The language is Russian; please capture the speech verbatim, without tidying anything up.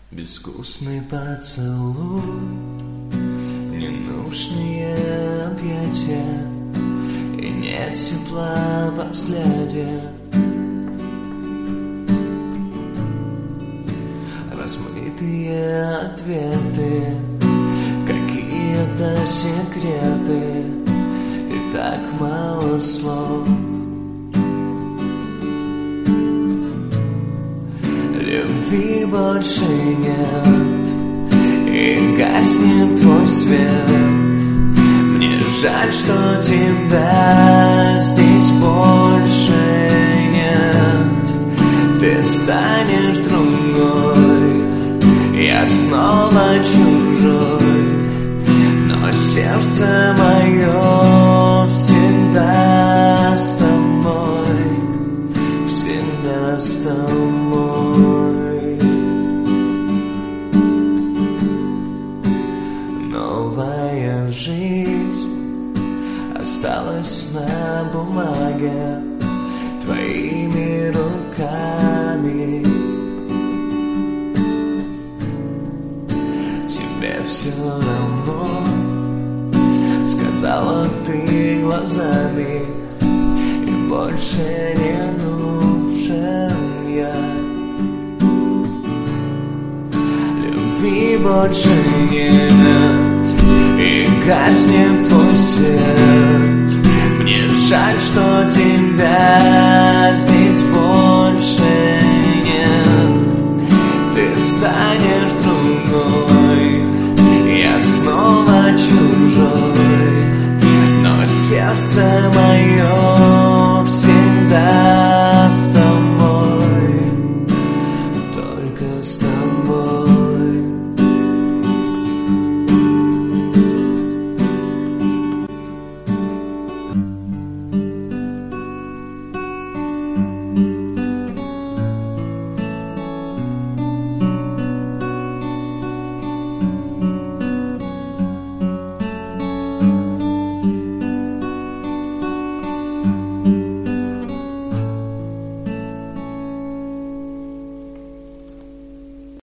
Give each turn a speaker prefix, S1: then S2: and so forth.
S1: Безвкусный поцелуй, ненужные объятия, и нет тепла во взгляде. Размытые ответы, какие-то секреты, и так мало слов. Любви больше нет, и гаснет твой свет. Мне жаль, что тебя здесь больше нет. Ты станешь другой, я снова чужой, но сердце мое всегда с тобой, всегда с тобой. Новая жизнь осталась на бумаге твоими руками. Тебе все равно, сказала ты глазами, и больше не нужен я. Любви больше нет, и гаснет твой свет. Мне жаль, что тебя здесь больше нет. Ты станешь другой, я снова чужой, но сердце мое всегда с тобой, только с тобой.